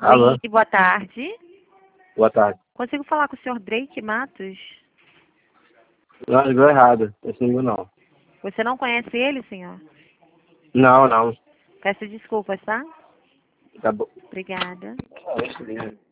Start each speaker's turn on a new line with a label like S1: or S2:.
S1: Alô?
S2: Oi, boa tarde.
S1: Boa tarde.
S2: Consigo falar com o senhor Drake Matos?
S1: Não, ligou errado. Esse número não.
S2: Você não conhece ele, senhor?
S1: Não, não.
S2: Peço desculpas, tá?
S1: Tá bom.
S2: Obrigada.
S1: Ah, esse mesmo.